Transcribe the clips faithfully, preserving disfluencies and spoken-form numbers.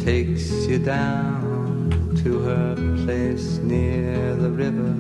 takes you down to her place near the river.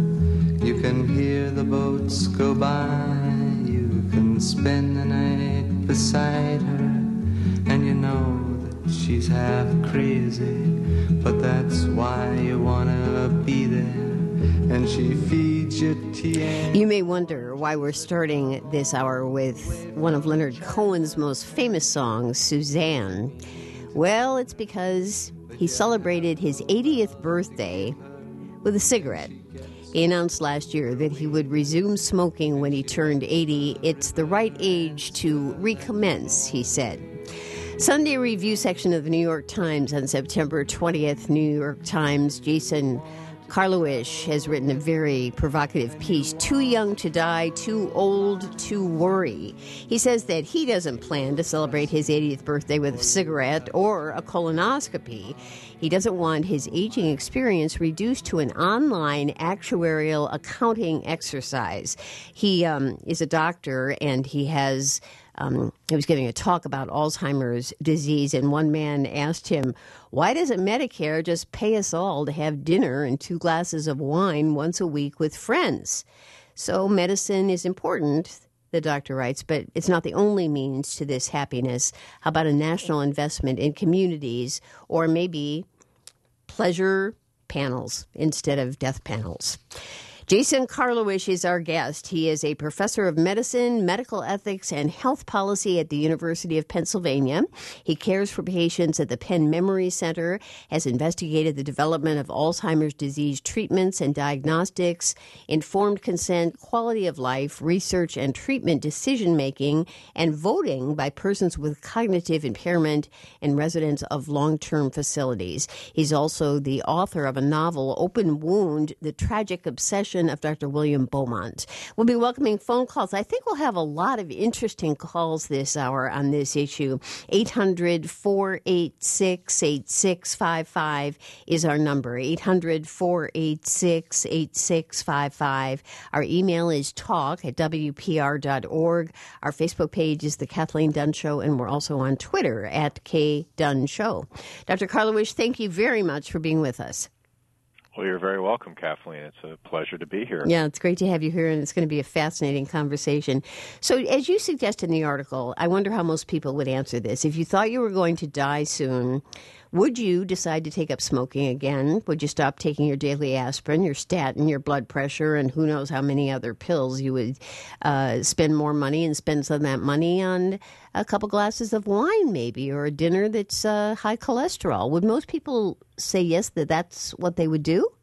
You can hear the boats go by. You can spend the night beside her. And you know that she's half crazy, but that's why you wanna be there. And she feeds you tea and... You may wonder why we're starting this hour with one of Leonard Cohen's most famous songs, Suzanne. Well, it's because he celebrated his eightieth birthday with a cigarette. He announced last year that he would resume smoking when he turned eighty. It's the right age to recommence, he said. Sunday review section of the New York Times on September twentieth. New York Times, Jason Karlawish has written a very provocative piece, Too Young to Die, Too Old to Worry. He says that he doesn't plan to celebrate his eightieth birthday with a cigarette or a colonoscopy. He doesn't want his aging experience reduced to an online actuarial accounting exercise. He um, is a doctor, and he has... Um, he was giving a talk about Alzheimer's disease, and one man asked him, why doesn't Medicare just pay us all to have dinner and two glasses of wine once a week with friends? So medicine is important, the doctor writes, but it's not the only means to this happiness. How about a national investment in communities, or maybe pleasure panels instead of death panels? Jason Karlawish is our guest. He is a professor of medicine, medical ethics, and health policy at the University of Pennsylvania. He cares for patients at the Penn Memory Center, has investigated the development of Alzheimer's disease treatments and diagnostics, informed consent, quality of life, research and treatment decision-making, and voting by persons with cognitive impairment and residents of long-term facilities. He's also the author of a novel, Open Wound, The Tragic Obsession of Doctor William Beaumont. We'll be welcoming phone calls. I think we'll have a lot of interesting calls this hour on this issue. eight hundred, four eight six, eight six five five is our number. eight hundred, four eight six, eight six five five. Our email is talk at w p r dot org. Our Facebook page is The Kathleen Dunn Show, and we're also on Twitter at K Dunn Show. Doctor Karlawish, thank you very much for being with us. Well, you're very welcome, Kathleen. It's a pleasure to be here. Yeah, it's great to have you here, and it's going to be a fascinating conversation. So, as you suggest in the article, I wonder how most people would answer this. If you thought you were going to die soon, would you decide to take up smoking again? Would you stop taking your daily aspirin, your statin, your blood pressure, and who knows how many other pills? You would uh, spend more money and spend some of that money on a couple glasses of wine, maybe, or a dinner that's uh, high cholesterol. Would most people say yes, that that's what they would do?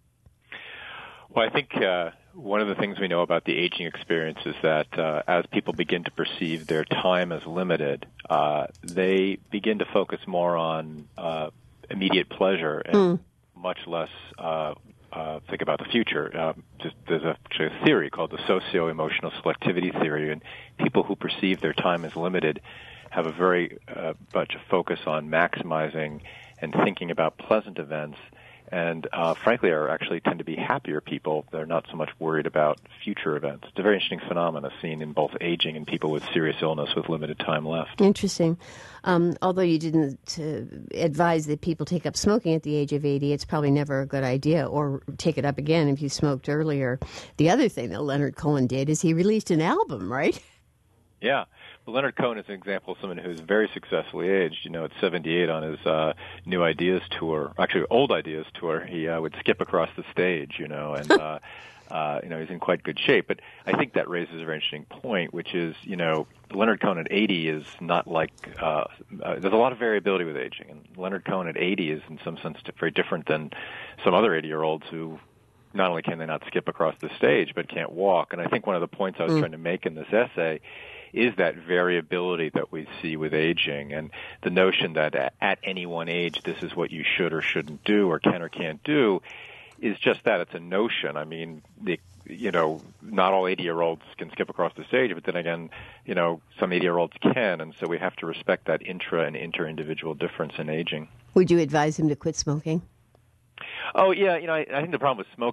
Well, I think uh, one of the things we know about the aging experience is that uh, as people begin to perceive their time as limited, uh, they begin to focus more on uh, immediate pleasure and mm. much less uh, uh, think about the future. Uh, just, there's actually a theory called the socio-emotional selectivity theory, and people who perceive their time as limited have a very uh, much a focus on maximizing and thinking about pleasant events, and uh, frankly are actually tend to be happier people. They're not so much worried about future events. It's a very interesting phenomenon seen in both aging and people with serious illness with limited time left. Interesting. Um, although you didn't uh, advise that people take up smoking at the age of eighty, it's probably never a good idea, or take it up again if you smoked earlier. The other thing that Leonard Cohen did is he released an album, right? Yeah. Well, Leonard Cohen is an example of someone who's very successfully aged. You know, at seventy-eight on his uh, New Ideas tour, actually Old Ideas tour, he uh, would skip across the stage, you know, and, uh, uh, you know, he's in quite good shape. But I think that raises a very interesting point, which is, you know, Leonard Cohen at eighty is not like, uh, uh, there's a lot of variability with aging. And Leonard Cohen at eighty is in some sense very different than some other eighty-year-olds who not only can they not skip across the stage, but can't walk. And I think one of the points I was mm. trying to make in this essay is that variability that we see with aging, and the notion that at any one age this is what you should or shouldn't do or can or can't do is just that. It's a notion. I mean, the, you know, not all eighty-year-olds can skip across the stage, but then again, you know, some eighty-year-olds can, and so we have to respect that intra- and inter-individual difference in aging. Would you advise him to quit smoking? Oh, yeah. You know, I, I think the problem with smoking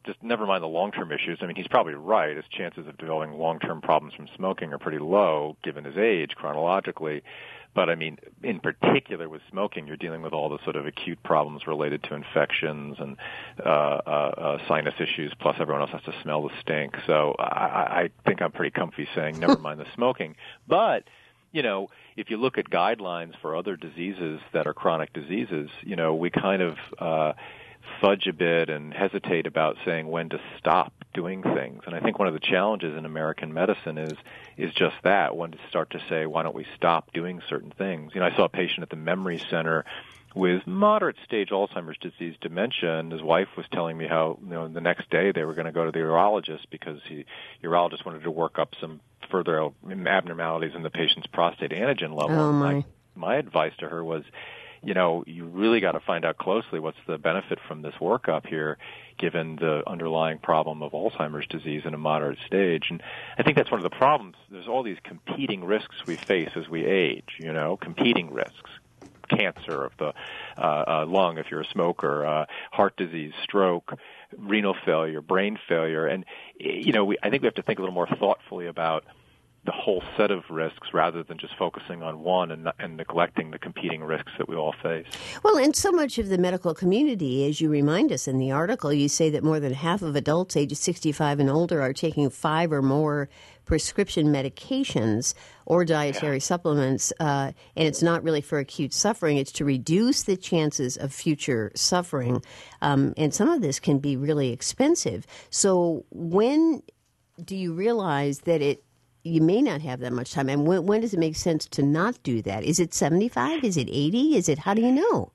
just never mind the long-term issues. I mean, he's probably right. His chances of developing long-term problems from smoking are pretty low, given his age chronologically. But, I mean, in particular with smoking, you're dealing with all the sort of acute problems related to infections and uh, uh, uh, sinus issues, plus everyone else has to smell the stink. So I, I think I'm pretty comfy saying never mind the smoking. But, you know, if you look at guidelines for other diseases that are chronic diseases, you know, we kind of uh, fudge a bit and hesitate about saying when to stop doing things. And I think one of the challenges in American medicine is is just that, when to start to say, why don't we stop doing certain things? You know, I saw a patient at the Memory Center with moderate stage Alzheimer's disease dementia, and his wife was telling me how, you know, the next day they were going to go to the urologist because the urologist wanted to work up some further abnormalities in the patient's prostate antigen level. Oh, my. my. My advice to her was, you know, you really got to find out closely what's the benefit from this workup here, given the underlying problem of Alzheimer's disease in a moderate stage. And I think that's one of the problems. There's all these competing risks we face as we age, you know, competing risks. Cancer of the uh, uh, lung if you're a smoker, uh, heart disease, stroke, renal failure, brain failure. And, you know, we, I think we have to think a little more thoughtfully about the whole set of risks rather than just focusing on one and, and neglecting the competing risks that we all face. Well, and so much of the medical community, as you remind us in the article, you say that more than half of adults ages sixty-five and older are taking five or more prescription medications or dietary yeah. supplements, uh, and it's not really for acute suffering. It's to reduce the chances of future suffering, um, and some of this can be really expensive. So when do you realize that it you may not have that much time, and when, when does it make sense to not do that? Is it seventy-five? Is it eighty? Is it, how do you know?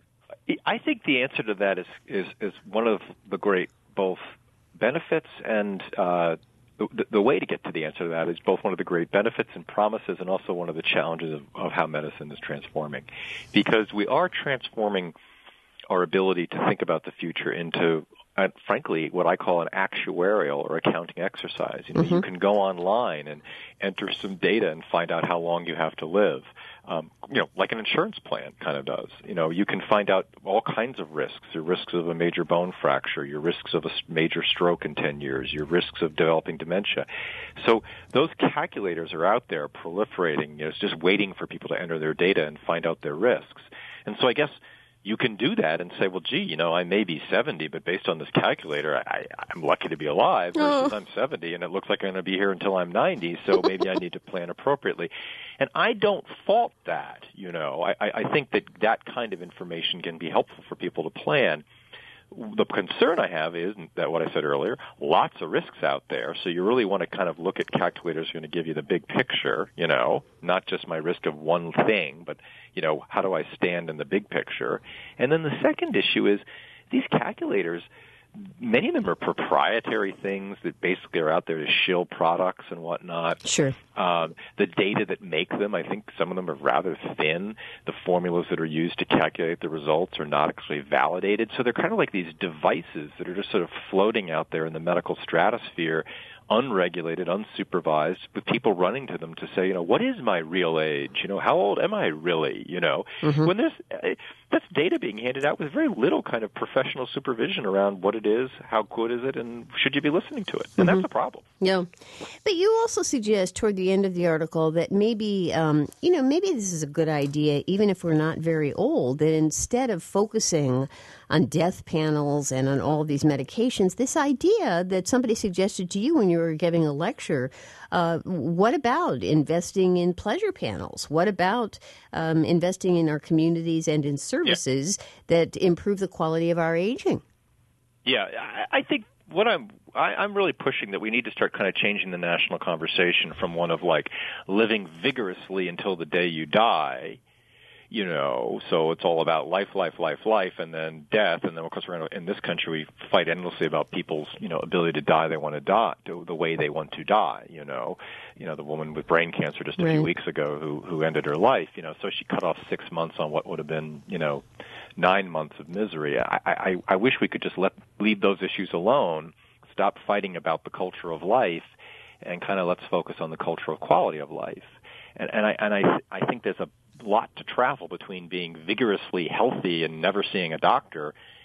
I think the answer to that is is, is one of the great both benefits and uh, the, the way to get to the answer to that is both one of the great benefits and promises and also one of the challenges of, of how medicine is transforming. Because we are transforming our ability to think about the future into, uh, frankly, what I call an actuarial or accounting exercise. You know, mm-hmm. you can go online and enter some data and find out how long you have to live. Um, you know, like an insurance plan kind of does. You know, you can find out all kinds of risks, your risks of a major bone fracture, your risks of a major stroke in ten years, your risks of developing dementia. So those calculators are out there proliferating, you know, it's just waiting for people to enter their data and find out their risks. And so I guess you can do that and say, well, gee, you know, I may be seventy, but based on this calculator, I, I'm lucky to be alive versus oh. I'm seventy, and it looks like I'm going to be here until I'm ninety, so maybe I need to plan appropriately. And I don't fault that, you know. I, I think that that kind of information can be helpful for people to plan. The concern I have is that what I said earlier, lots of risks out there, so you really want to kind of look at calculators who are going to give you the big picture, you know, not just my risk of one thing, but, you know, how do I stand in the big picture? And then the second issue is these calculators, many of them are proprietary things that basically are out there to shill products and whatnot. Sure. Um, the data that make them, I think some of them are rather thin. The formulas that are used to calculate the results are not actually validated. So they're kind of like these devices that are just sort of floating out there in the medical stratosphere, unregulated, unsupervised, with people running to them to say, you know, what is my real age? You know, how old am I really? You know, mm-hmm. when there's uh, that's data being handed out with very little kind of professional supervision around what it is, how good is it, and should you be listening to it? And mm-hmm. that's a problem. Yeah. But you also suggest toward the end of the article that maybe, um, you know, maybe this is a good idea, even if we're not very old, that instead of focusing on death panels and on all of these medications, this idea that somebody suggested to you when you were giving a lecture, uh, what about investing in pleasure panels? What about um, investing in our communities and in services yeah. that improve the quality of our aging? Yeah, I, I think what I'm I, I'm really pushing that we need to start kind of changing the national conversation from one of like living vigorously until the day you die. You know, so it's all about life, life, life, life, and then death. And then, of course, we're in, in this country, we fight endlessly about people's, you know, ability to die. They want to die the way they want to die. You know, you know, the woman with brain cancer just a right. few weeks ago who who ended her life. You know, so she cut off six months on what would have been, you know, nine months of misery. I I, I wish we could just let leave those issues alone. Stop fighting about the culture of life, and kind of let's focus on the culture of quality of life. And, and I and I I think there's a lot to travel between being vigorously healthy and never seeing a doctor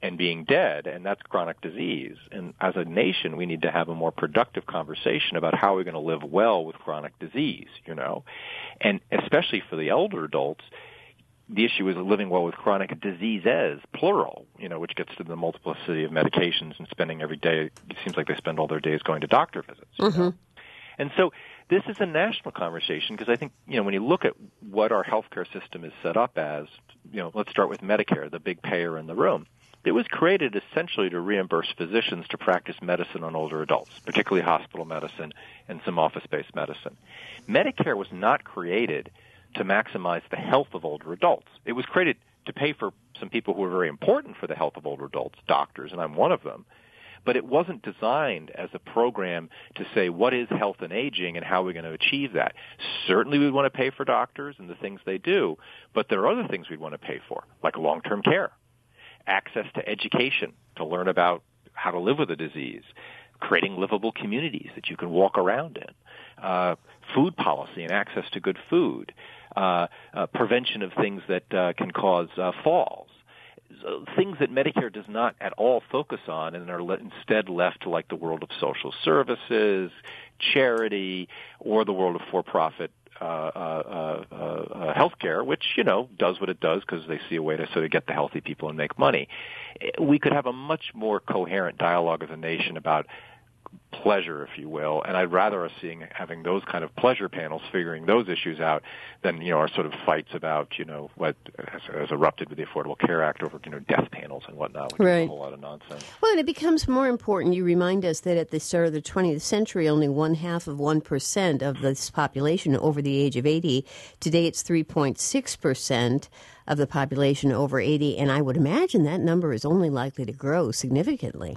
and being dead, and that's chronic disease. And as a nation, we need to have a more productive conversation about how we're going to live well with chronic disease, you know. And especially for the elder adults, the issue is living well with chronic diseases, plural, you know, which gets to the multiplicity of medications and spending every day. It seems like they spend all their days going to doctor visits. You mm-hmm. know? And so this is a national conversation because I think, you know, when you look at what our healthcare system is set up as, you know, let's start with Medicare, the big payer in the room. It was created essentially to reimburse physicians to practice medicine on older adults, particularly hospital medicine and some office-based medicine. Medicare was not created to maximize the health of older adults. It was created to pay for some people who are very important for the health of older adults, doctors, and I'm one of them. But it wasn't designed as a program to say what is health and aging and how we're going to achieve that. Certainly we'd want to pay for doctors and the things they do, but there are other things we'd want to pay for, like long-term care, access to education to learn about how to live with a disease, creating livable communities that you can walk around in, uh, food policy and access to good food, uh, uh, prevention of things that uh, can cause uh, falls. So things that Medicare does not at all focus on and are le- instead left to like the world of social services, charity, or the world of for-profit uh, uh, uh, uh, healthcare, which, you know, does what it does because they see a way to sort of get the healthy people and make money. We could have a much more coherent dialogue as a nation about pleasure, if you will, and I'd rather us seeing having those kind of pleasure panels figuring those issues out than, you know, our sort of fights about, you know, what has, has erupted with the Affordable Care Act over, you know, death panels and whatnot, which right. is a whole lot of nonsense. Well, and it becomes more important. You remind us that at the start of the twentieth century, only one half of one percent of this population over the age of eighty. Today, it's three point six percent of the population over eighty, and I would imagine that number is only likely to grow significantly.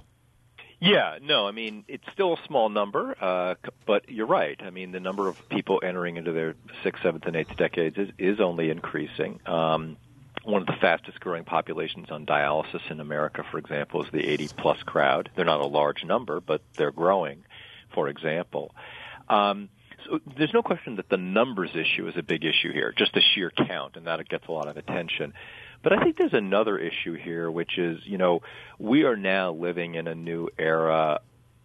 Yeah, no, I mean, it's still a small number, uh, but you're right. I mean, the number of people entering into their sixth, seventh, and eighth decades is, is only increasing. Um, one of the fastest growing populations on dialysis in America, for example, is the eighty-plus crowd. They're not a large number, but they're growing, for example. Um, so there's no question that the numbers issue is a big issue here, just the sheer count, and that gets a lot of attention. But I think there's another issue here, which is, you know, we are now living in a new era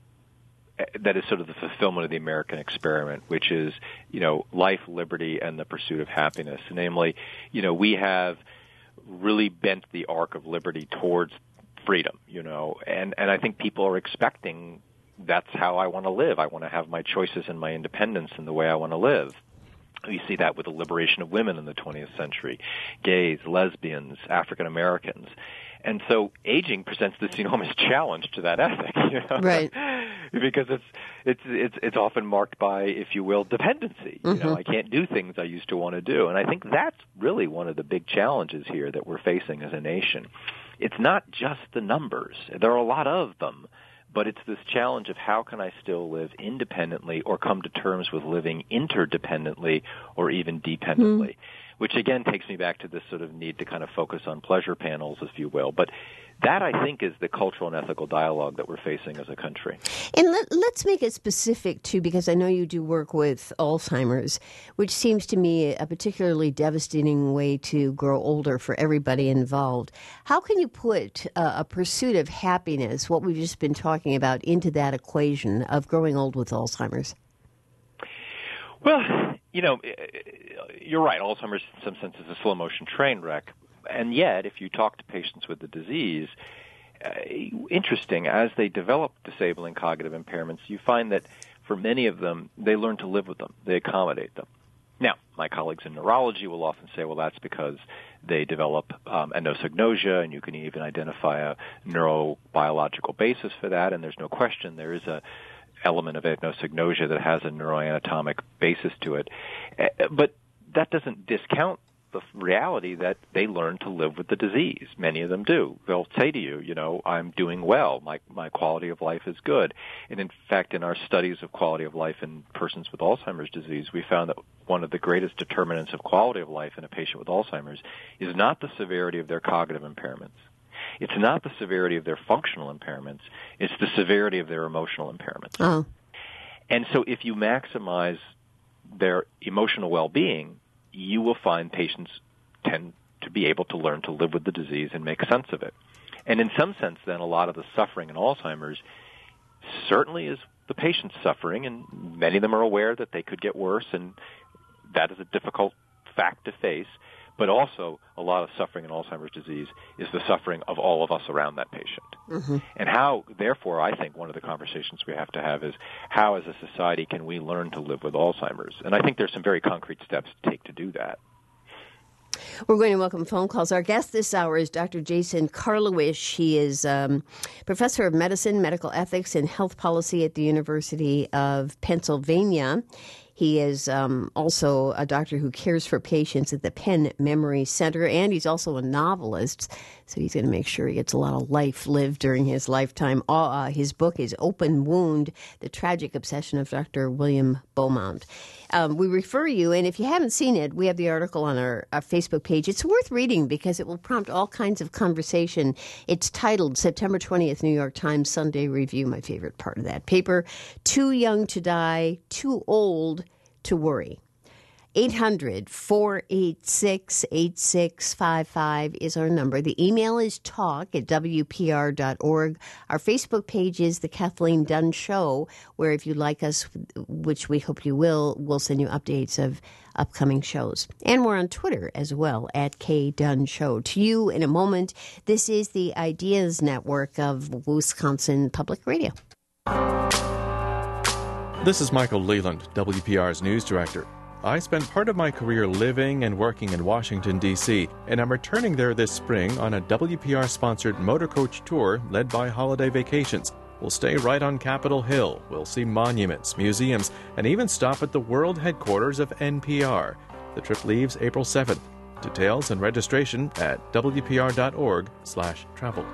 that is sort of the fulfillment of the American experiment, which is, you know, life, liberty, and the pursuit of happiness. Namely, you know, we have really bent the arc of liberty towards freedom, you know, and, and I think people are expecting that's how I want to live. I want to have my choices and my independence in the way I want to live. You see that with the liberation of women in the twentieth century, gays, lesbians, African Americans. And so aging presents this enormous challenge to that ethic, you know? Right. Because it's it's it's it's often marked by, if you will, dependency. Mm-hmm. You know, I can't do things I used to want to do. And I think that's really one of the big challenges here that we're facing as a nation. It's not just the numbers. There are a lot of them. But it's this challenge of how can I still live independently or come to terms with living interdependently or even dependently, mm. which again takes me back to this sort of need to kind of focus on pleasure panels, if you will. But that, I think, is the cultural and ethical dialogue that we're facing as a country. And let, let's make it specific, too, because I know you do work with Alzheimer's, which seems to me a particularly devastating way to grow older for everybody involved. How can you put uh, a pursuit of happiness, what we've just been talking about, into that equation of growing old with Alzheimer's? Well, you know, you're right. Alzheimer's, in some sense, is a slow-motion train wreck. And yet, if you talk to patients with the disease, uh, interesting, as they develop disabling cognitive impairments, you find that for many of them, they learn to live with them. They accommodate them. Now, my colleagues in neurology will often say, well, that's because they develop um, anosognosia, and you can even identify a neurobiological basis for that, and there's no question there is a element of anosognosia that has a neuroanatomic basis to it. Uh, but that doesn't discount the reality that they learn to live with the disease. Many of them do. They'll say to you, you know, I'm doing well. My my quality of life is good. And in fact, in our studies of quality of life in persons with Alzheimer's disease, we found that one of the greatest determinants of quality of life in a patient with Alzheimer's is not the severity of their cognitive impairments. It's not the severity of their functional impairments. It's the severity of their emotional impairments. Oh. And so if you maximize their emotional well-being, you will find patients tend to be able to learn to live with the disease and make sense of it. And in some sense, then, a lot of the suffering in Alzheimer's certainly is the patient's suffering, and many of them are aware that they could get worse, and that is a difficult fact to face. But also, a lot of suffering in Alzheimer's disease is the suffering of all of us around that patient. Mm-hmm. And how, therefore, I think one of the conversations we have to have is how, as a society, can we learn to live with Alzheimer's? And I think there's some very concrete steps to take to do that. We're going to welcome phone calls. Our guest this hour is Doctor Jason Karlawish. He is um, professor of medicine, medical ethics, and health policy at the University of Pennsylvania. He is um, also a doctor who cares for patients at the Penn Memory Center, and he's also a novelist, so he's going to make sure he gets a lot of life lived during his lifetime. Uh, his book is Open Wound, The Tragic Obsession of Doctor William Beaumont. Um, we refer you, and if you haven't seen it, we have the article on our, our Facebook page. It's worth reading because it will prompt all kinds of conversation. It's titled September twentieth, New York Times Sunday Review, my favorite part of that paper, Too Young to Die, Too Old to Worry. eight hundred, four eight six, eight six five five is our number. The email is talk at w p r dot org. Our Facebook page is The Kathleen Dunn Show, where if you like us, which we hope you will, we'll send you updates of upcoming shows. And we're on Twitter as well, at K Dunn Show. To you in a moment, this is the Ideas Network of Wisconsin Public Radio. This is Michael Leland, W P R's news director. I spent part of my career living and working in Washington, D C, and I'm returning there this spring on a W P R-sponsored motor coach tour led by Holiday Vacations. We'll stay right on Capitol Hill. We'll see monuments, museums, and even stop at the world headquarters of N P R. The trip leaves April seventh. Details and registration at w p r dot org slash travel.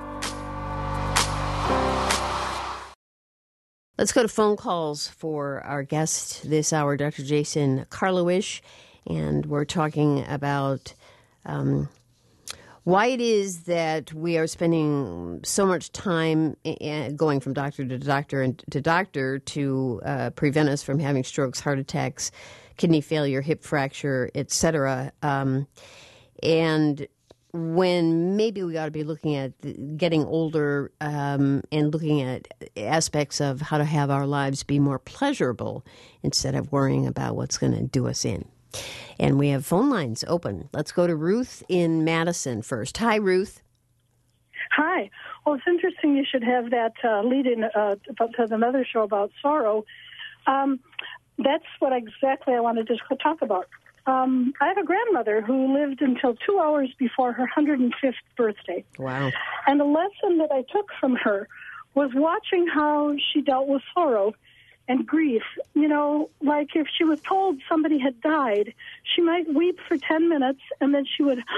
Let's go to phone calls for our guest this hour, Doctor Jason Karlawish, and we're talking about um, why it is that we are spending so much time going from doctor to doctor and to doctor to uh, prevent us from having strokes, heart attacks, kidney failure, hip fracture, et cetera. Um, and when maybe we ought to be looking at getting older um, and looking at aspects of how to have our lives be more pleasurable instead of worrying about what's going to do us in. And we have phone lines open. Let's go to Ruth in Madison first. Hi, Ruth. Hi. Well, it's interesting you should have that uh, lead-in uh, to another show about sorrow. Um, that's what exactly I wanted to talk about. Um, I have a grandmother who lived until two hours before her one hundred fifth birthday. Wow. And the lesson that I took from her was watching how she dealt with sorrow and grief. You know, like if she was told somebody had died, she might weep for ten minutes, and then she would,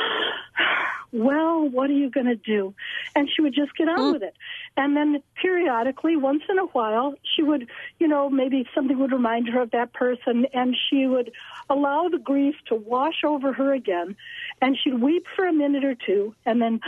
well, what are you going to do? And she would just get on mm. with it. And then periodically, once in a while, she would, you know, maybe something would remind her of that person, and she would allow the grief to wash over her again, and she'd weep for a minute or two, and then,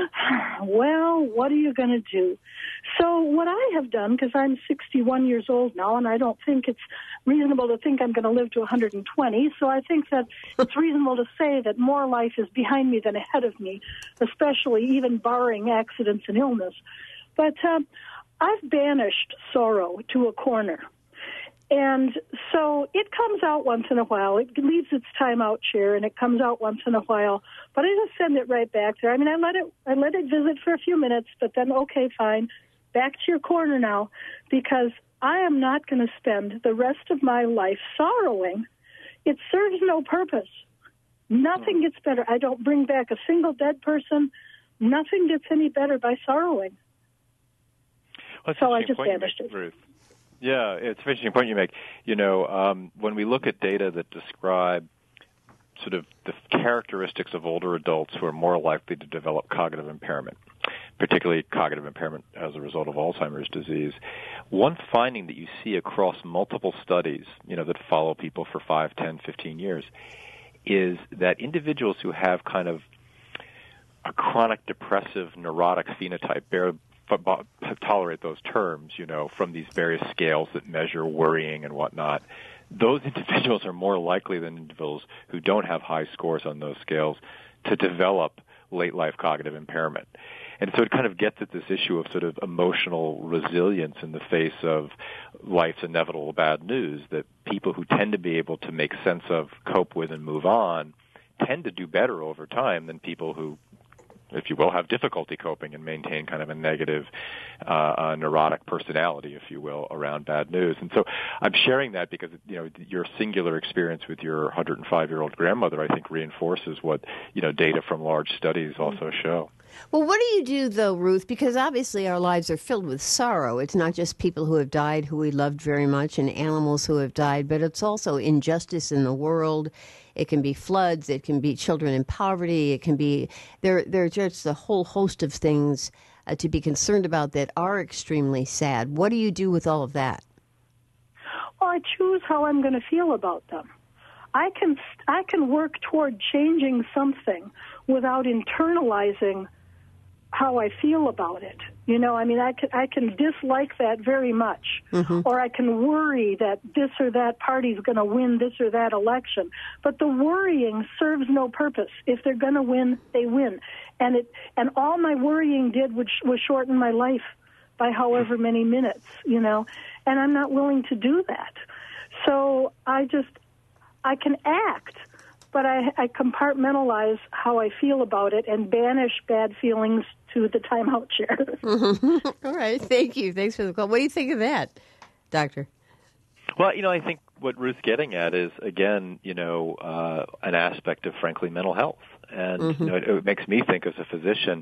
well, what are you going to do? So what I have done, because I'm sixty-one years old now, and I don't think it's reasonable to think I'm going to live to one hundred twenty, so I think that it's reasonable to say that more life is behind me than ahead of me, especially even barring accidents and illness. But uh, I've banished sorrow to a corner. And so it comes out once in a while. It leaves its timeout chair, and it comes out once in a while. But I just send it right back there. I mean, I let it I let it visit for a few minutes, but then, okay, fine, back to your corner now, because I am not going to spend the rest of my life sorrowing. It serves no purpose. Nothing gets better. I don't bring back a single dead person. Nothing gets any better by sorrowing. Well, so I just banished it. Ruth. Yeah, it's an interesting point you make. You know, um, when we look at data that describe sort of the characteristics of older adults who are more likely to develop cognitive impairment, particularly cognitive impairment as a result of Alzheimer's disease, one finding that you see across multiple studies, you know, that follow people for five, ten, fifteen years, is that individuals who have kind of a chronic depressive neurotic phenotype, bear tolerate those terms, you know, from these various scales that measure worrying and whatnot, those individuals are more likely than individuals who don't have high scores on those scales to develop late-life cognitive impairment. And so it kind of gets at this issue of sort of emotional resilience in the face of life's inevitable bad news, that people who tend to be able to make sense of, cope with, and move on tend to do better over time than people who, if you will, have difficulty coping and maintain kind of a negative, uh, uh, neurotic personality, if you will, around bad news. And so I'm sharing that because, you know, your singular experience with your one hundred five-year-old grandmother, I think, reinforces what, you know, data from large studies also show. Well, what do you do, though, Ruth? Because obviously our lives are filled with sorrow. It's not just people who have died who we loved very much and animals who have died, but it's also injustice in the world. It can be floods. It can be children in poverty. It can be there. There's just a whole host of things uh, to be concerned about that are extremely sad. What do you do with all of that? Well, I choose how I'm going to feel about them. I can I can work toward changing something without internalizing how I feel about it. You know, I mean, I can, I can dislike that very much, mm-hmm. or I can worry that this or that party is going to win this or that election. But the worrying serves no purpose. If they're going to win, they win. And it and all my worrying did was, was shorten my life by however many minutes, you know, and I'm not willing to do that. So I just, I can act, but I, I compartmentalize how I feel about it and banish bad feelings to the timeout chair. Mm-hmm. All right. Thank you. Thanks for the call. What do you think of that, Doctor? Well, you know, I think what Ruth's getting at is, again, you know, uh, an aspect of, frankly, mental health. And mm-hmm. you know, it, it makes me think as a physician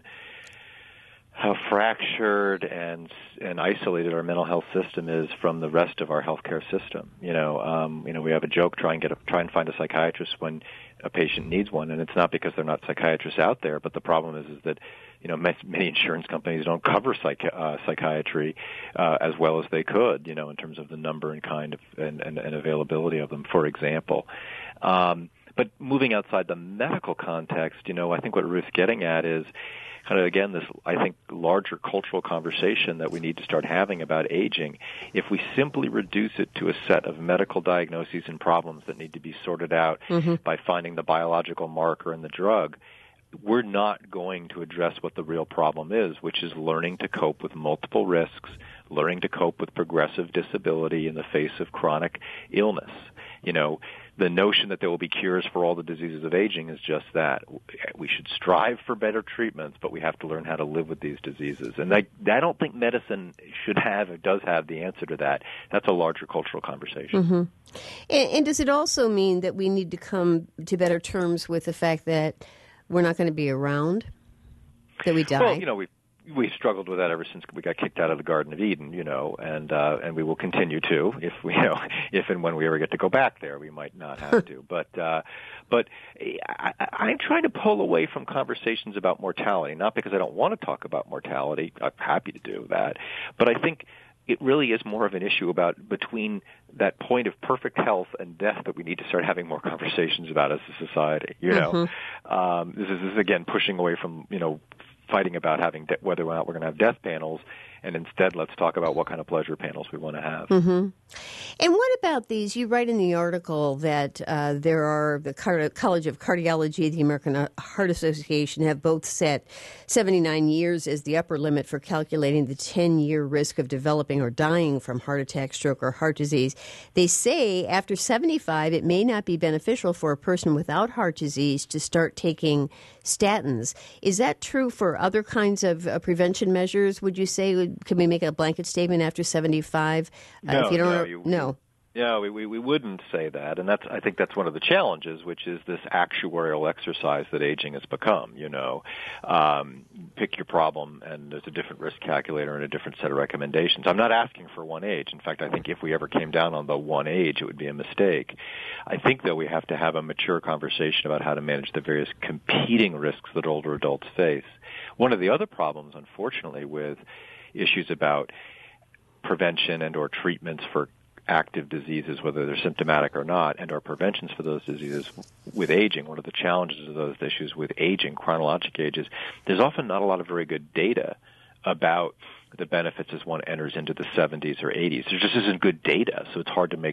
how fractured and and isolated our mental health system is from the rest of our healthcare system. You know, um, you know, we have a joke: try and get a, try and find a psychiatrist when a patient needs one, and it's not because they're not psychiatrists out there, but the problem is is that, you know, many insurance companies don't cover psych, uh, psychiatry uh, as well as they could, you know, in terms of the number and kind of and, and, and availability of them, for example. Um, but moving outside the medical context, you know, I think what Ruth's getting at is kind of, again, this, I think, larger cultural conversation that we need to start having about aging. If we simply reduce it to a set of medical diagnoses and problems that need to be sorted out mm-hmm. by finding the biological marker and the drug, we're not going to address what the real problem is, which is learning to cope with multiple risks, learning to cope with progressive disability in the face of chronic illness. You know, the notion that there will be cures for all the diseases of aging is just that. We should strive for better treatments, but we have to learn how to live with these diseases. And I, I don't think medicine should have or does have the answer to that. That's a larger cultural conversation. Mm-hmm. And, and does it also mean that we need to come to better terms with the fact that we're not going to be around, that we die? Well, you know, we we've struggled with that ever since we got kicked out of the Garden of Eden, you know, and uh, and we will continue to if we, you know, if and when we ever get to go back there. We might not have to, but uh, but I, I'm trying to pull away from conversations about mortality, not because I don't want to talk about mortality. I'm happy to do that, but I think it really is more of an issue about between that point of perfect health and death that we need to start having more conversations about as a society. You know, mm-hmm. um, this is, this is again pushing away from, you know, fighting about having de- whether or not we're going to have death panels, and instead let's talk about what kind of pleasure panels we want to have. Mm-hmm. And what about these? You write in the article that uh, there are the Car- College of Cardiology, the American Heart Association have both set seventy-nine years as the upper limit for calculating the ten-year risk of developing or dying from heart attack, stroke, or heart disease. They say after seventy-five, it may not be beneficial for a person without heart disease to start taking statins. Is that true for other kinds of uh, prevention measures, would you say? Can we make a blanket statement after seventy-five? No, uh, if you don't no, know, you, no. Yeah, we, we we wouldn't say that, and that's I think that's one of the challenges, which is this actuarial exercise that aging has become. You know, um, pick your problem, and there's a different risk calculator and a different set of recommendations. I'm not asking for one age. In fact, I think if we ever came down on the one age, it would be a mistake. I think though we have to have a mature conversation about how to manage the various competing risks that older adults face. One of the other problems, unfortunately, with issues about prevention and or treatments for active diseases, whether they're symptomatic or not, and or preventions for those diseases with aging. One of the challenges of those issues with aging, chronologic age, is there's often not a lot of very good data about the benefits as one enters into the seventies or eighties. There just isn't good data, so it's hard to make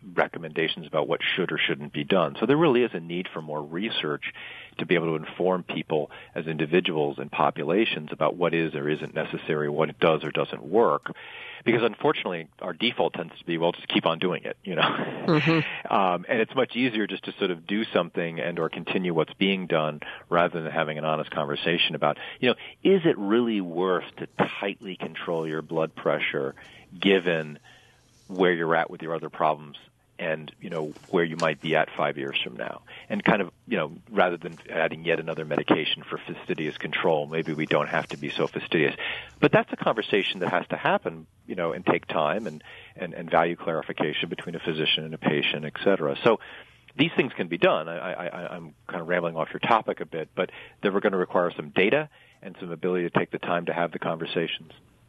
recommendations about what should or shouldn't be done. So there really is a need for more research to be able to inform people as individuals and populations about what is or isn't necessary, what it does or doesn't work. Because unfortunately, our default tends to be, well, just keep on doing it, you know. Mm-hmm. um, and it's much easier just to sort of do something and or continue what's being done rather than having an honest conversation about, you know, is it really worth to tightly control your blood pressure given where you're at with your other problems and, you know, where you might be at five years from now. And kind of, you know, rather than adding yet another medication for fastidious control, maybe we don't have to be so fastidious. But that's a conversation that has to happen, you know, and take time and, and, and value clarification between a physician and a patient, et cetera. So these things can be done. I, I, I'm kind of rambling off your topic a bit, but they're going to require some data and some ability to take the time to have the conversations.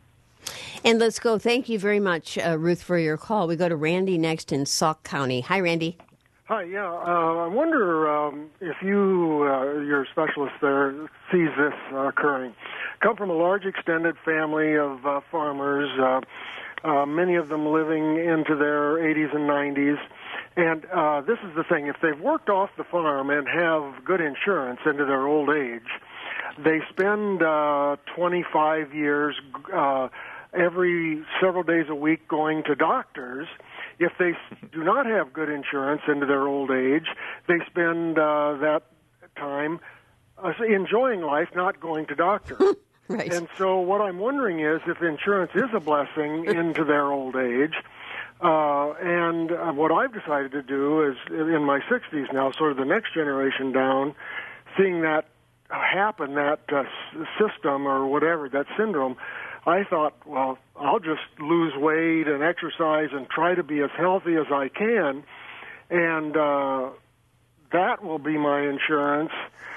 And let's go. Thank you very much, uh, Ruth, for your call. We go to Randy next in Sauk County. Hi, Randy. Hi, yeah. Uh, I wonder um, if you, uh, your specialist there, sees this uh, occurring. Come from a large extended family of uh, farmers, uh, uh, many of them living into their eighties and nineties. And uh, this is the thing. If they've worked off the farm and have good insurance into their old age, they spend uh, twenty-five years uh, every several days a week going to doctors. If they do not have good insurance into their old age, they spend uh, that time uh, enjoying life, not going to doctors. Right. And so what I'm wondering is if insurance is a blessing into their old age, uh, and uh, what I've decided to do is, in my sixties now, sort of the next generation down, seeing that happen, that uh, system or whatever, that syndrome, I thought, well, I'll just lose weight and exercise and try to be as healthy as I can, and uh, that will be my insurance.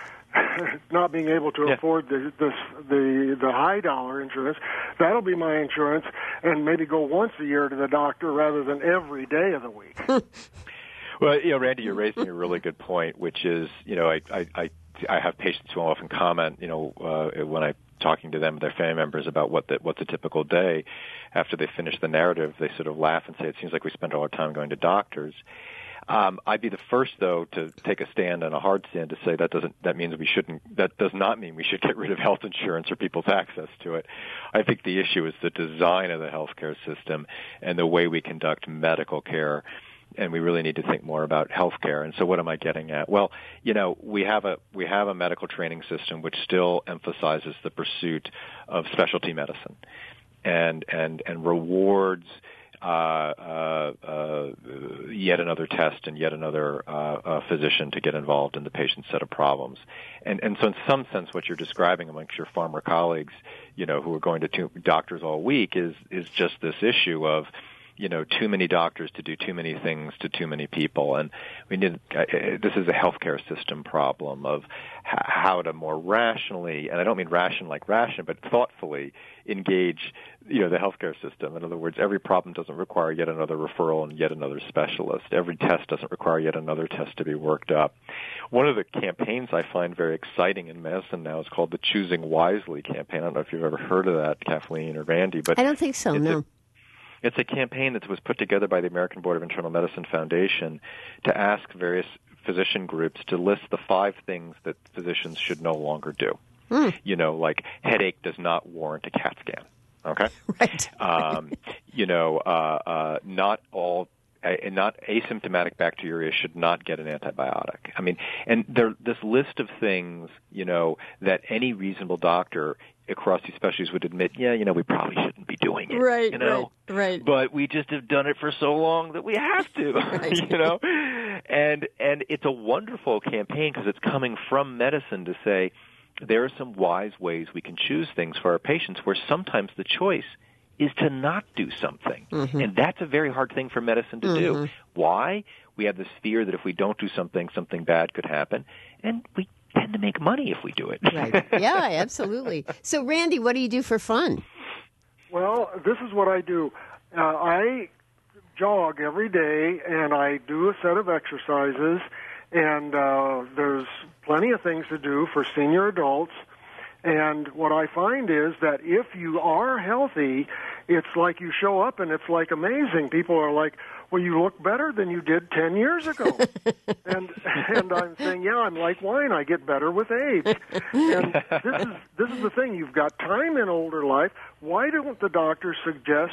Not being able to yeah. afford the, the the the high dollar insurance, that'll be my insurance, and maybe go once a year to the doctor rather than every day of the week. Well, you know, Randy, you're raising a really good point, which is, you know, I I I, I have patients who often comment, you know, uh, when I talking to them and their family members about what the, what's a typical day, after they finish the narrative, they sort of laugh and say, it seems like we spend all our time going to doctors. Um, I'd be the first, though, to take a stand and a hard stand to say that doesn't, that means we shouldn't, that does not mean we should get rid of health insurance or people's access to it. I think the issue is the design of the healthcare system and the way we conduct medical care. And we really need to think more about healthcare. And so what am I getting at? Well, you know, we have a we have a medical training system which still emphasizes the pursuit of specialty medicine and and and rewards uh, uh, uh, yet another test and yet another uh, uh, physician to get involved in the patient's set of problems. And and so in some sense what you're describing amongst your farmer colleagues, you know, who are going to two doctors all week is is just this issue of, you know, too many doctors to do too many things to too many people. And we need, uh, this is a healthcare system problem of h- how to more rationally, and I don't mean ration like ration, but thoughtfully engage, you know, the healthcare system. In other words, every problem doesn't require yet another referral and yet another specialist. Every test doesn't require yet another test to be worked up. One of the campaigns I find very exciting in medicine now is called the Choosing Wisely campaign. I don't know if you've ever heard of that, Kathleen or Randy, but I don't think so, no. A, It's a campaign that was put together by the American Board of Internal Medicine Foundation to ask various physician groups to list the five things that physicians should no longer do. Mm. You know, like headache does not warrant a CAT scan. Okay? Right. Um, you know, uh, uh, not all uh, not asymptomatic bacteria should not get an antibiotic. I mean, and there, this list of things, you know, that any reasonable doctor across these specialties would admit, yeah, you know, we probably shouldn't be doing it. Right, you know? right, right. But we just have done it for so long that we have to, right. you know? And and it's a wonderful campaign because it's coming from medicine to say there are some wise ways we can choose things for our patients where sometimes the choice is to not do something. Mm-hmm. And that's a very hard thing for medicine to mm-hmm. do. Why? We have this fear that if we don't do something, something bad could happen. And we tend to make money if we do it. Right. Yeah, absolutely. So, Randy, what do you do for fun? Well, this is what I do. Uh, I jog every day, and I do a set of exercises, and uh, there's plenty of things to do for senior adults. And what I find is that if you are healthy, it's like you show up and it's like amazing. People are like, well, you look better than you did ten years ago. and and I'm saying, yeah, I'm like wine. I get better with age. And this is this is the thing. You've got time in older life. Why don't the doctors suggest,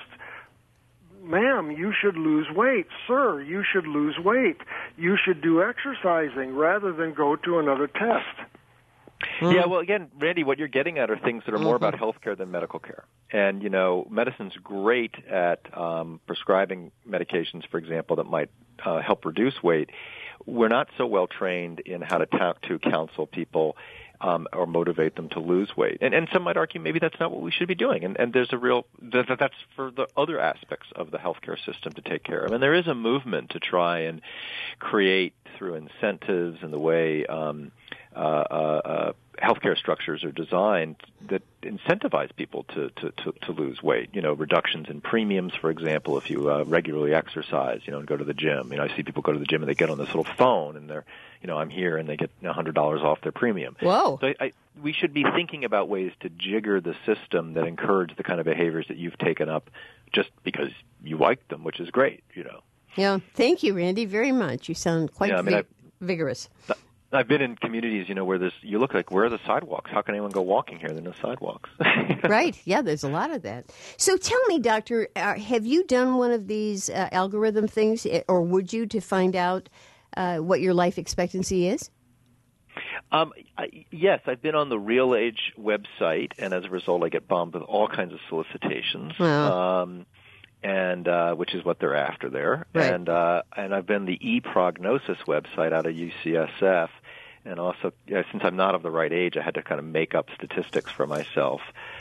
ma'am, you should lose weight. Sir, you should lose weight. You should do exercising rather than go to another test. Yeah, well, again, Randy, what you're getting at are things that are more about healthcare than medical care. And, you know, medicine's great at um, prescribing medications, for example, that might uh, help reduce weight. We're not so well trained in how to talk to counsel people um, or motivate them to lose weight. And, and some might argue maybe that's not what we should be doing. And, and there's a real that, that's for the other aspects of the healthcare system to take care of. And there is a movement to try and create through incentives and the way um, uh, uh, uh, healthcare structures are designed that incentivize people to, to, to, to lose weight. You know, reductions in premiums, for example, if you uh, regularly exercise, you know, and go to the gym. You know, I see people go to the gym and they get on this little phone and they're, you know, I'm here, and they get one hundred dollars off their premium. Whoa. So I, I, we should be thinking about ways to jigger the system that encourage the kind of behaviors that you've taken up just because you like them, which is great, you know. Yeah. Thank you, Randy, very much. You sound quite yeah, I mean, vi- vigorous. I've been in communities, you know, where there's, you look like, where are the sidewalks? How can anyone go walking here? There are no sidewalks. Right. Yeah, there's a lot of that. So tell me, Doctor, uh, have you done one of these uh, algorithm things, or would you, to find out uh, what your life expectancy is? Um, I, yes, I've been on the Real Age website, and as a result, I get bombed with all kinds of solicitations. Wow. Um, and uh, which is what they're after there. Right. And uh, and I've been the ePrognosis website out of U C S F, and also yeah, since I'm not of the right age, I had to kind of make up statistics for myself.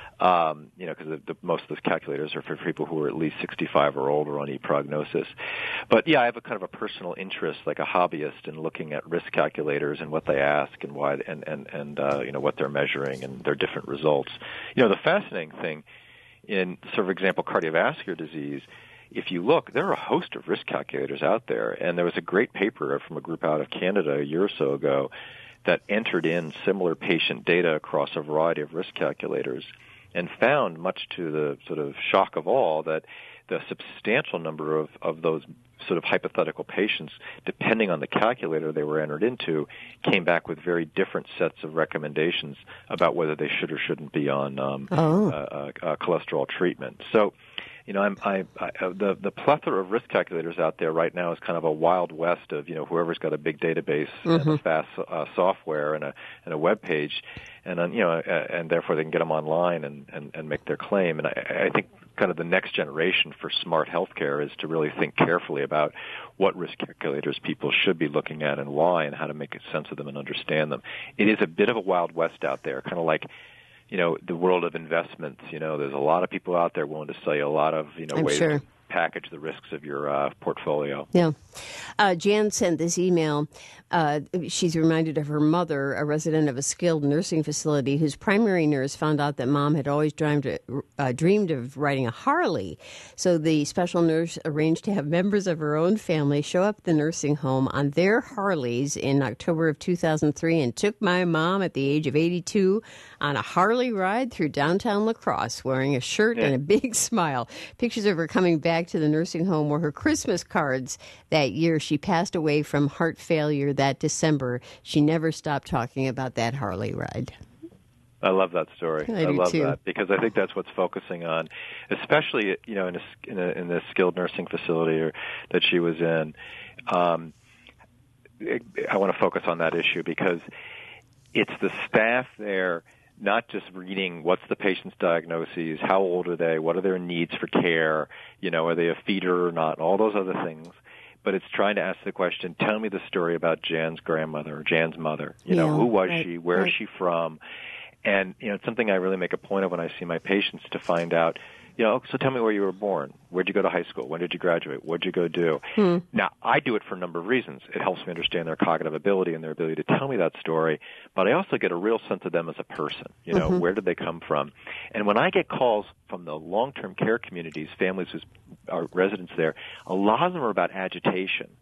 Um, you know, because the, the, most of those calculators are for people who are at least sixty-five or older on ePrognosis. But yeah, I have a kind of a personal interest, like a hobbyist, in looking at risk calculators and what they ask and why, and and and uh, you know, what they're measuring and their different results. You know, the fascinating thing in, sort of example, cardiovascular disease, if you look, there are a host of risk calculators out there, and there was a great paper from a group out of Canada a year or so ago that entered in similar patient data across a variety of risk calculators and found, much to the sort of shock of all, that the substantial number of, of those sort of hypothetical patients, depending on the calculator they were entered into, came back with very different sets of recommendations about whether they should or shouldn't be on um, oh. uh, uh, cholesterol treatment. So, you know, I'm, I, I, the the plethora of risk calculators out there right now is kind of a wild west of, you know, whoever's got a big database mm-hmm. and a fast uh, software and a and a web page, and uh, you know, uh, and therefore they can get them online and, and, and make their claim. And I, I think kind of the next generation for smart healthcare is to really think carefully about what risk calculators people should be looking at and why, and how to make sense of them and understand them. It is a bit of a wild west out there, kind of like, you know, the world of investments. You know, there's a lot of people out there willing to sell you a lot of, you know, I'm ways sure. to package the risks of your uh, portfolio. Yeah. Uh, Jan sent this email. Uh, she's reminded of her mother, a resident of a skilled nursing facility, whose primary nurse found out that mom had always dreamed, uh, dreamed of riding a Harley. So the special nurse arranged to have members of her own family show up at the nursing home on their Harleys in October of two thousand three and took my mom at the age of eighty-two on a Harley ride through downtown La Crosse, wearing a shirt yeah. and a big smile. Pictures of her coming back to the nursing home were her Christmas cards that year. She passed away from heart failure that December. She never stopped talking about that Harley ride. I love that story. I, I do love too. that because I think that's what's focusing on, especially, you know, in a, in a, in the skilled nursing facility or, that she was in. Um, it, I want to focus on that issue because it's the staff there not just reading what's the patient's diagnoses, how old are they, what are their needs for care, you know, are they a feeder or not, and all those other things. But it's trying to ask the question, tell me the story about Jan's grandmother or Jan's mother. You know, yeah, who was right, she? Where right. is she from? And, you know, it's something I really make a point of when I see my patients to find out, you know, so tell me where you were born. Where'd you go to high school? When did you graduate? What'd you go do? Hmm. Now, I do it for a number of reasons. It helps me understand their cognitive ability and their ability to tell me that story. But I also get a real sense of them as a person. You know, mm-hmm. where did they come from? And when I get calls from the long-term care communities, families who are residents there, a lot of them are about agitation.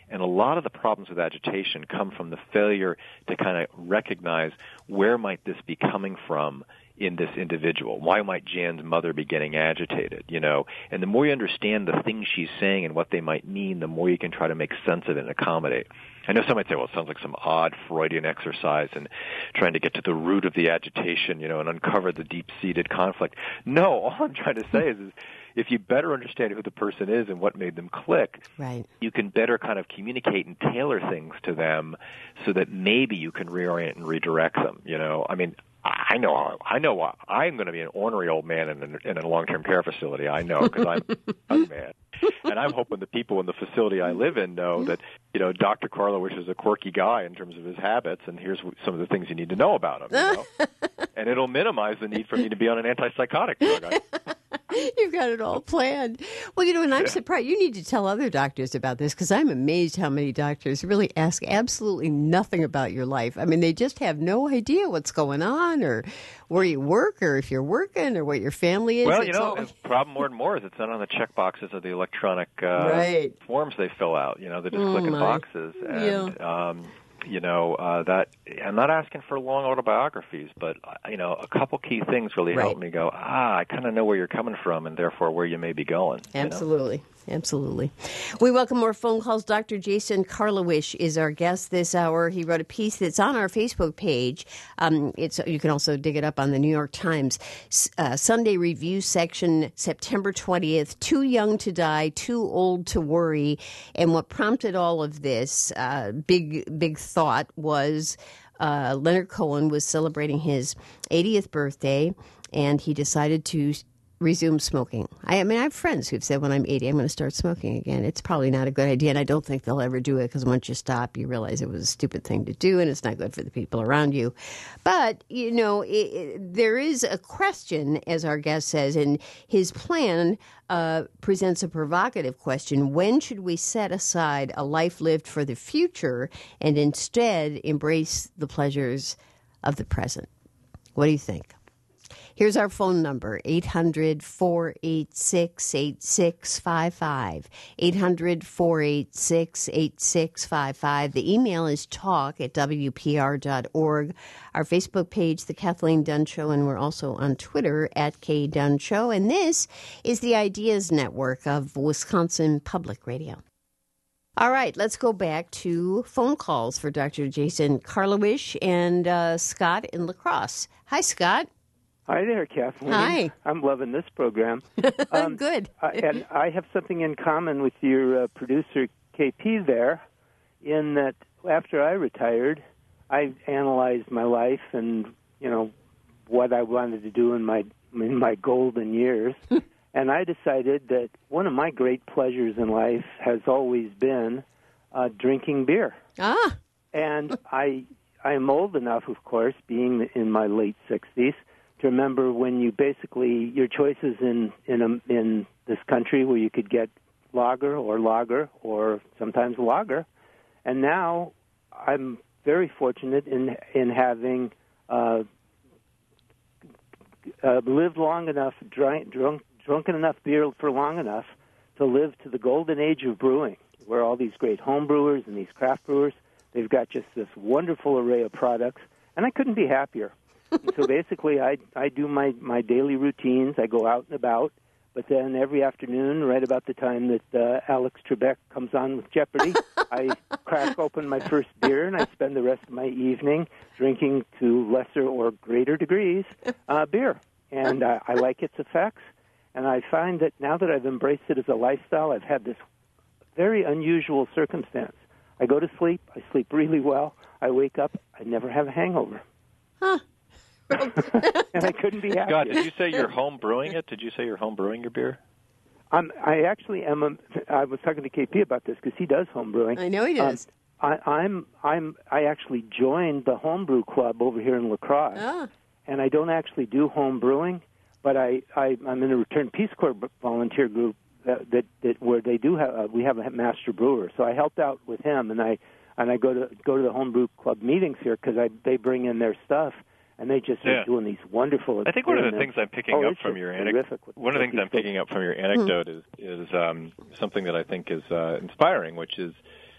And a lot of the problems with agitation come from the failure to kind of recognize where might this be coming from in this individual. Why might Jan's mother be getting agitated, you know? And the more you understand the things she's saying and what they might mean, the more you can try to make sense of it and accommodate. I know some might say, well, it sounds like some odd Freudian exercise in trying to get to the root of the agitation, you know, and uncover the deep-seated conflict. No, all I'm trying to say is, is if you better understand who the person is and what made them click, right, you can better kind of communicate and tailor things to them so that maybe you can reorient and redirect them, you know? I mean, I know, I know, I'm going to be an ornery old man in a, in a long-term care facility. I know because I'm a man, and I'm hoping the people in the facility I live in know that, you know, Doctor Karlowich is a quirky guy in terms of his habits, and here's some of the things you need to know about him. You know? And it'll minimize the need for me to be on an antipsychotic drug. I, You've got it all planned. Well, you know, and I'm surprised. You need to tell other doctors about this because I'm amazed how many doctors really ask absolutely nothing about your life. I mean, they just have no idea what's going on or where you work or if you're working or what your family is. Well, you it's know, all... the problem more and more is it's not on the check boxes of the electronic uh, right. forms they fill out. You know, they're just oh, clicking my. boxes. And, yeah. um, you know, uh, that I'm not asking for long autobiographies, but, you know, a couple key things really right. help me go, ah, I kind of know where you're coming from and therefore where you may be going. Absolutely. You know? Absolutely. We welcome more phone calls. Doctor Jason Karlowich is our guest this hour. He wrote a piece that's on our Facebook page. Um, it's you can also dig it up on the New York Times uh, Sunday Review section, September twentieth. Too young to die, too old to worry. And what prompted all of this uh, big, big thought was uh, Leonard Cohen was celebrating his eightieth birthday, and he decided to resume smoking. I, I mean, I have friends who've said when I'm eighty, I'm going to start smoking again. It's probably not a good idea, and I don't think they'll ever do it because once you stop, you realize it was a stupid thing to do, and it's not good for the people around you. But, you know, it, it, there is a question, as our guest says, and his plan uh, presents a provocative question. When should we set aside a life lived for the future and instead embrace the pleasures of the present? What do you think? Here's our phone number, eight hundred, four eight six, eight six five five, eight hundred, four eight six, eight six five five. The email is talk at W P R dot org. Our Facebook page, The Kathleen Dunn Show, and we're also on Twitter at K Dunn Show. And this is the Ideas Network of Wisconsin Public Radio. All right, let's go back to phone calls for Doctor Jason Karlowich and uh, Scott in La Crosse. Hi, Scott. Hi there, Kathleen. Hi. I'm loving this program. Um, Good. I, and I have something in common with your uh, producer, K P, there, in that after I retired, I analyzed my life and, you know, what I wanted to do in my in my golden years. And I decided that one of my great pleasures in life has always been uh, drinking beer. Ah. And I I am old enough, of course, being in my late sixties, to remember when you basically, your choices in in, a, in this country where you could get lager or lager or sometimes lager. And now I'm very fortunate in in having uh, uh, lived long enough, drank, drunk, drunken enough beer for long enough to live to the golden age of brewing, where all these great home brewers and these craft brewers, they've got just this wonderful array of products, and I couldn't be happier. And so basically, I I do my, my daily routines. I go out and about, but then every afternoon, right about the time that uh, Alex Trebek comes on with Jeopardy, I crack open my first beer, and I spend the rest of my evening drinking to lesser or greater degrees uh, beer. And uh, I like its effects, and I find that now that I've embraced it as a lifestyle, I've had this very unusual circumstance. I go to sleep, I sleep really well, I wake up, I never have a hangover. Huh. And I couldn't be happier. Scott, did you say you're home brewing it? Did you say you're home brewing your beer? I'm, I actually am. A, I was talking to K P about this because he does home brewing. I know he does. Um, I, I'm. I'm. I actually joined the homebrew club over here in La Crosse, Ah. and I don't actually do home brewing, but I, I I'm in a Return Peace Corps volunteer group that that, that where they do have uh, we have a master brewer. So I helped out with him, and I and I go to go to the homebrew club meetings here because I they bring in their stuff. And they just yeah. are doing these wonderful. I think one of the things I'm picking oh, up from your anecdote. One of the things I'm picking up from your anecdote is is um, something that I think is uh, inspiring, which is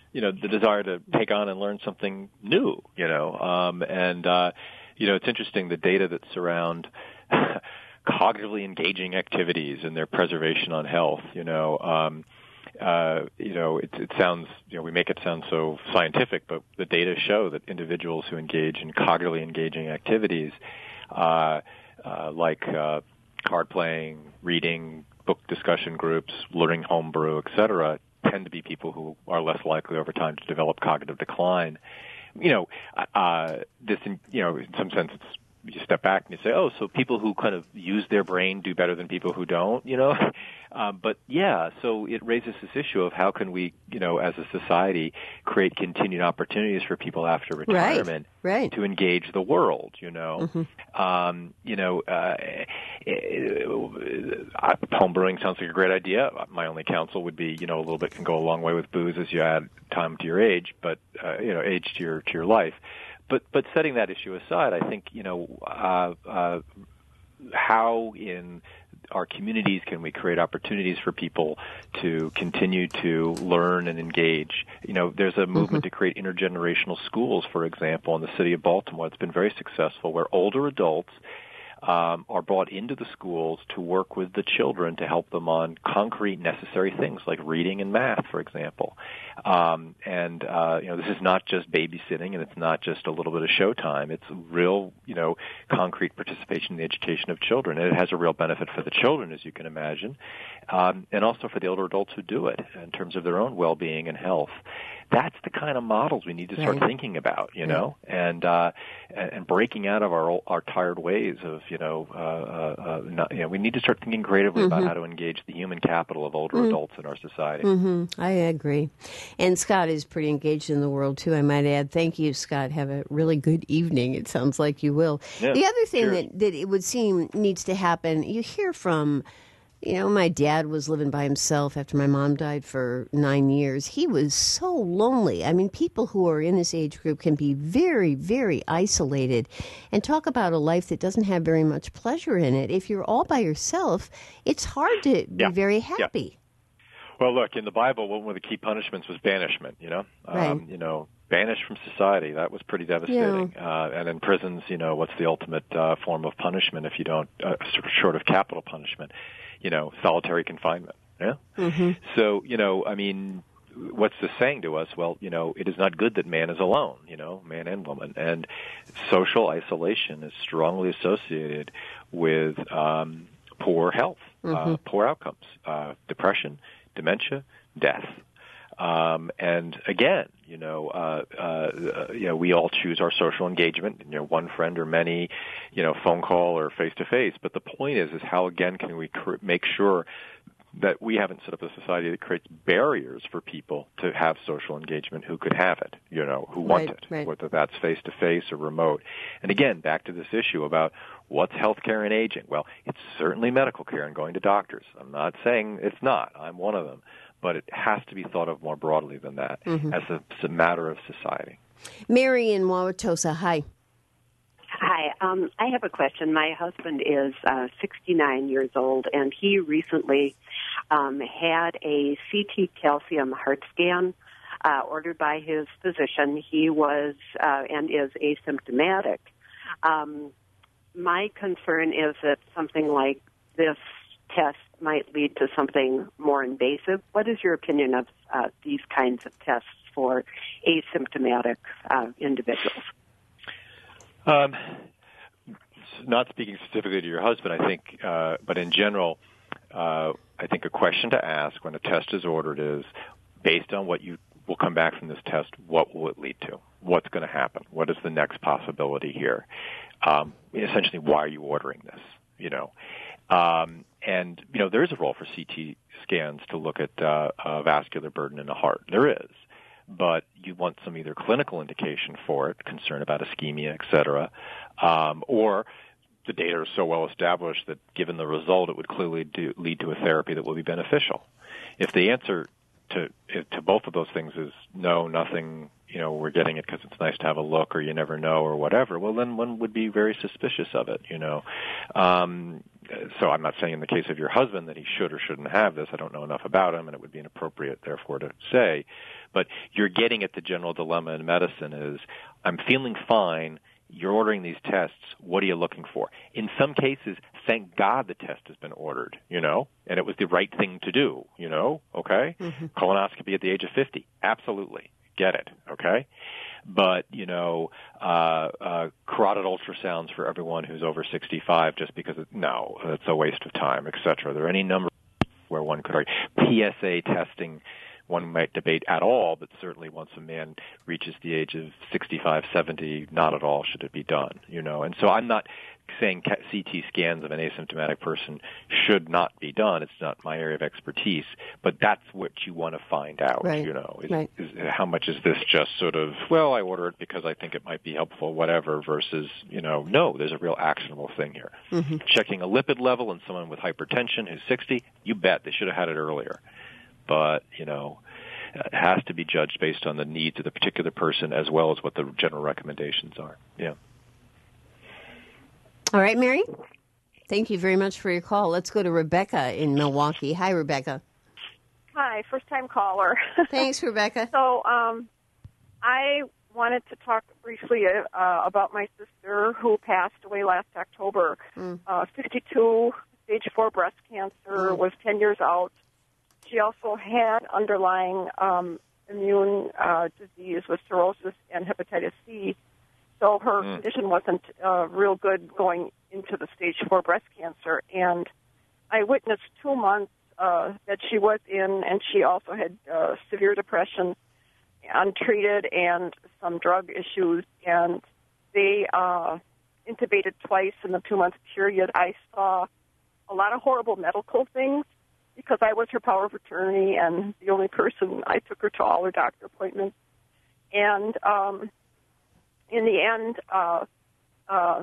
you know, the desire to take on and learn something new, you know. Um, and, uh, you know, it's interesting, the data that surround cognitively engaging activities and their preservation on health, you know. Um, uh, you know, it, it sounds, you know, we make it sound so scientific, but the data show that individuals who engage in cognitively engaging activities, uh, uh, like uh, card playing, reading, book discussion groups, learning homebrew, et cetera, tend to be people who are less likely over time to develop cognitive decline. You know, uh, this, in, you know, in some sense, it's, you step back and you say, oh, so people who kind of use their brain do better than people who don't, you know? Um, but, yeah, so it raises this issue of how can we, you know, as a society, create continued opportunities for people after retirement right, right. to engage the world, you know? Mm-hmm. Um, you know, uh, home brewing sounds like a great idea. My only counsel would be, you know, a little bit can go a long way with booze as you add time to your age, but, uh, you know, age to your to your life. But but setting that issue aside, I think, you know, uh, uh, how in our communities can we create opportunities for people to continue to learn and engage? You know, there's a movement mm-hmm. to create intergenerational schools, for example, in the city of Baltimore. It's been very successful, where older adults Um, are brought into the schools to work with the children to help them on concrete necessary things like reading and math, for example. Um, and, uh, you know, this is not just babysitting, and it's not just a little bit of showtime. It's real, you know, concrete participation in the education of children. And it has a real benefit for the children, as you can imagine, um, and also for the older adults who do it in terms of their own well-being and health. That's the kind of models we need to start right. thinking about, you know, yeah. and uh, and breaking out of our our tired ways of, you know, uh, uh, not, you know, we need to start thinking creatively mm-hmm. about how to engage the human capital of older mm-hmm. adults in our society. Mm-hmm. I agree. And Scott is pretty engaged in the world, too, I might add. Thank you, Scott. Have a really good evening. It sounds like you will. Yeah, the other thing sure. that, that it would seem needs to happen, you hear from... You know, my dad was living by himself after my mom died for nine years. He was so lonely. I mean, people who are in this age group can be very, very isolated. And talk about a life that doesn't have very much pleasure in it. If you're all by yourself, it's hard to be yeah. very happy. Yeah. Well, look, in the Bible, one of the key punishments was banishment, you know? Right. Um, you know, banished from society. That was pretty devastating. Yeah. Uh, and in prisons, you know, what's the ultimate uh, form of punishment if you don't, uh, short of capital punishment? You know, solitary confinement. Yeah. Mm-hmm. So, you know, I mean, what's this saying to us? Well, you know, it is not good that man is alone, you know, man and woman. And social isolation is strongly associated with um, poor health, mm-hmm. uh, poor outcomes, uh, depression, dementia, death. Um, and again, you know, uh, uh, you know, we all choose our social engagement, you know, one friend or many, you know, phone call or face to face. But the point is, is how again can we cr- make sure that we haven't set up a society that creates barriers for people to have social engagement who could have it, you know, who want right, it, right. whether that's face to face or remote. And again, back to this issue about what's healthcare and aging. Well, it's certainly medical care and going to doctors. I'm not saying it's not. I'm one of them. But it has to be thought of more broadly than that mm-hmm. as a, as a matter of society. Mary in Wauwatosa, hi. Hi. Um, I have a question. My husband is uh, sixty-nine years old, and he recently um, had a C T calcium heart scan uh, ordered by his physician. He was uh, and is asymptomatic. Um, my concern is that something like this test might lead to something more invasive. What is your opinion of uh, these kinds of tests for asymptomatic uh, individuals? Um, not speaking specifically to your husband, I think, uh, but in general, uh, I think a question to ask when a test is ordered is, based on what you will come back from this test, what will it lead to? What's going to happen? What is the next possibility here? Um, essentially, why are you ordering this? You know, um, and you know there is a role for C T scans to look at uh, uh, vascular burden in the heart. There is. But you want some either clinical indication for it, concern about ischemia, et cetera, um, or the data are so well established that given the result, it would clearly do, lead to a therapy that will be beneficial. If the answer to to both of those things is no, nothing, you know, we're getting it because it's nice to have a look, or you never know, or whatever, well, then one would be very suspicious of it, you know. Um, so I'm not saying in the case of your husband that he should or shouldn't have this. I don't know enough about him, and it would be inappropriate, therefore, to say. But you're getting at the general dilemma in medicine is, I'm feeling fine. You're ordering these tests. What are you looking for? In some cases, thank God the test has been ordered, you know, and it was the right thing to do, you know, okay? Mm-hmm. Colonoscopy at the age of fifty, absolutely. Get it, okay? But, you know, uh, uh, carotid ultrasounds for everyone who's over sixty-five just because, it, no, it's a waste of time, et cetera. There are any number where one could argue. P S A testing, one might debate at all, but certainly once a man reaches the age of sixty-five, seventy, not at all should it be done, you know. And so I'm not saying C T scans of an asymptomatic person should not be done. It's not my area of expertise, but that's what you want to find out, right. you know. Is, right. is, how much is this just sort of, well, I order it because I think it might be helpful, whatever, versus, you know, no, there's a real actionable thing here. Mm-hmm. Checking a lipid level in someone with hypertension who's sixty, you bet they should have had it earlier. But, you know, it has to be judged based on the needs of the particular person as well as what the general recommendations are. Yeah. All right, Mary. Thank you very much for your call. Let's go to Rebecca in Milwaukee. Hi, Rebecca. Hi, first-time caller. Thanks, Rebecca. So um, I wanted to talk briefly uh, about my sister who passed away last October. Mm. Uh, fifty-two, stage four breast cancer, mm. was ten years out. She also had underlying um, immune uh, disease with cirrhosis and hepatitis C. So her mm. condition wasn't uh, real good going into the stage four breast cancer. And I witnessed two months uh, that she was in, and she also had uh, severe depression, untreated, and some drug issues. And they uh, intubated twice in the two-month period. I saw a lot of horrible medical things because I was her power of attorney and the only person. I took her to all her doctor appointments. And um, in the end, uh, uh,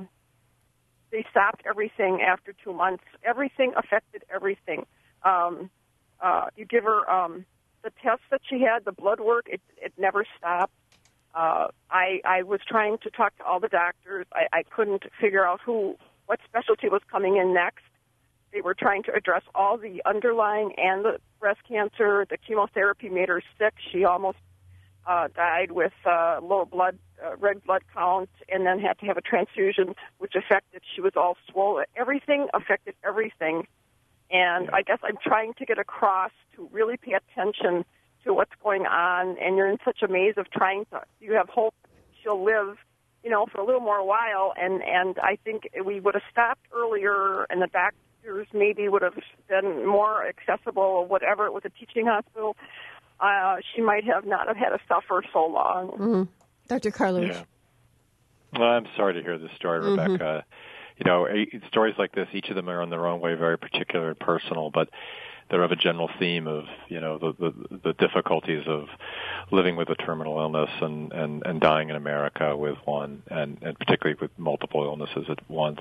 they stopped everything after two months. Everything affected everything. Um, uh, you give her um, the tests that she had, the blood work, it, it never stopped. Uh, I, I was trying to talk to all the doctors. I, I couldn't figure out who, what specialty was coming in next. They were trying to address all the underlying and the breast cancer. The chemotherapy made her sick. She almost uh, died with uh, low blood, uh, red blood count, and then had to have a transfusion, which affected, she was all swollen. Everything affected everything. And I guess I'm trying to get across to really pay attention to what's going on. And you're in such a maze of trying to, you have hope she'll live, you know, for a little more while. And, and I think we would have stopped earlier, and the doctor maybe would have been more accessible or whatever. It was a teaching hospital. Uh, she might have not have had to suffer so long. Mm-hmm. Doctor Karlowicz. Yeah. Well, I'm sorry to hear this story, mm-hmm. Rebecca. You know, stories like this, each of them are in their own way very particular and personal, but they're of a general theme of, you know, the, the, the difficulties of living with a terminal illness and, and, and dying in America with one, and, and particularly with multiple illnesses at once.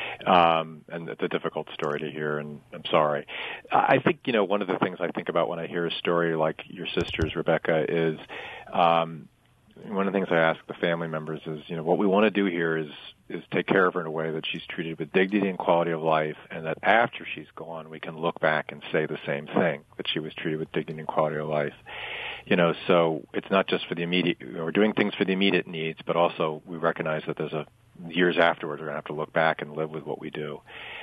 Um, and it's a difficult story to hear, and I'm sorry. I think, you know, one of the things I think about when I hear a story like your sister's, Rebecca, is um, one of the things I ask the family members is, you know, what we want to do here is is take care of her in a way that she's treated with dignity and quality of life, and that after she's gone, we can look back and say the same thing, that she was treated with dignity and quality of life. You know, so it's not just for the immediate, we're doing things for the immediate needs, but also we recognize that there's a, years afterwards, we're going to have to look back and live with what we do.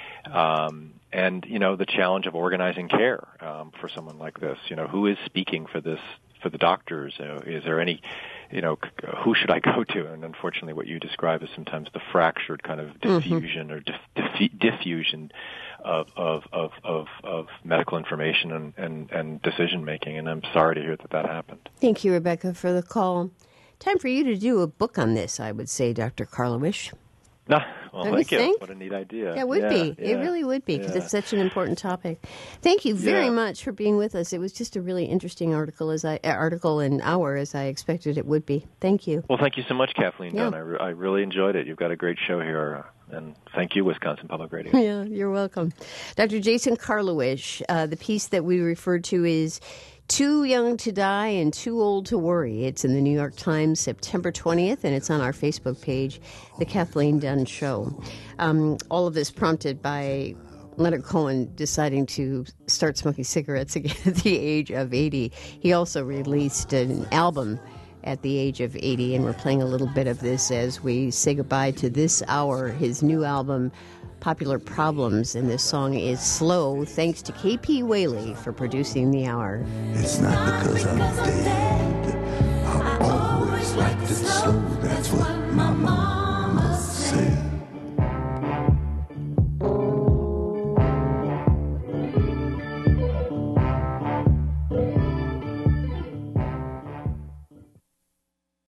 Um, and, you know, the challenge of organizing care um, for someone like this, you know, who is speaking for this, for the doctors? You know, is there any, you know, who should I go to? And unfortunately, what you describe is sometimes the fractured kind of diffusion mm-hmm. or diff- diff- diffusion of, of, of, of, of medical information and, and, and decision making. And I'm sorry to hear that that happened. Thank you, Rebecca, for the call. Time for you to do a book on this, I would say, Doctor Karlowicz. No, well, Don't thank you you. think? What a neat idea. Yeah, it would yeah, be. Yeah, it really would be, because yeah. it's such an important topic. Thank you very yeah. much for being with us. It was just a really interesting article, as I uh, article and hour as I expected it would be. Thank you. Well, thank you so much, Kathleen yeah. Dunn. I, re- I really enjoyed it. You've got a great show here, uh, and thank you, Wisconsin Public Radio. Yeah, you're welcome. Doctor Jason Karlowicz, uh, the piece that we referred to is Too Young to Die and Too Old to Worry. It's in the New York Times, September twentieth, and it's on our Facebook page, The Kathleen Dunn Show. Um, all of this prompted by Leonard Cohen deciding to start smoking cigarettes again at the age of eighty. He also released an album at the age of eighty, and we're playing a little bit of this as we say goodbye to this hour, his new album, Popular Problems, and this song is Slow. Thanks to K P Whaley for producing the hour. It's not because I'm dead. I always liked it slow. That's what my mama said.